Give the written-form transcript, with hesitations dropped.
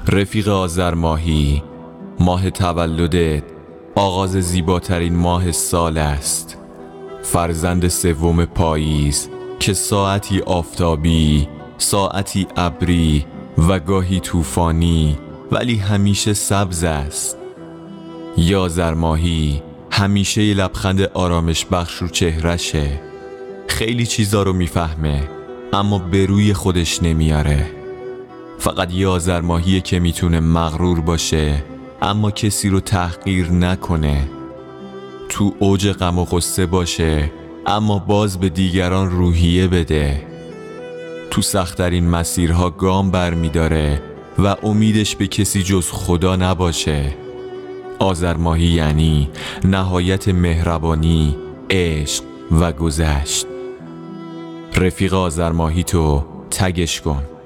رفیق آذر ماهی، ماه تولدت آغاز زیباترین ماه سال است. فرزند سوم پاییز که ساعتی آفتابی، ساعتی ابری و گاهی طوفانی ولی همیشه سبز است. یا آذر ماهی همیشه یه لبخند آرامش بخش رو چهرشه. خیلی چیزا رو میفهمه اما به روی خودش نمیاره. فقط یه آذر ماهیه که میتونه مغرور باشه اما کسی رو تحقیر نکنه. تو اوج غم و غصه باشه اما باز به دیگران روحیه بده. تو سخت‌ترین مسیرها گام برمیداره و امیدش به کسی جز خدا نباشه. آذر ماهی یعنی نهایت مهربانی، عشق و گذشت. رفیق آذر ماهی تو تگش کن.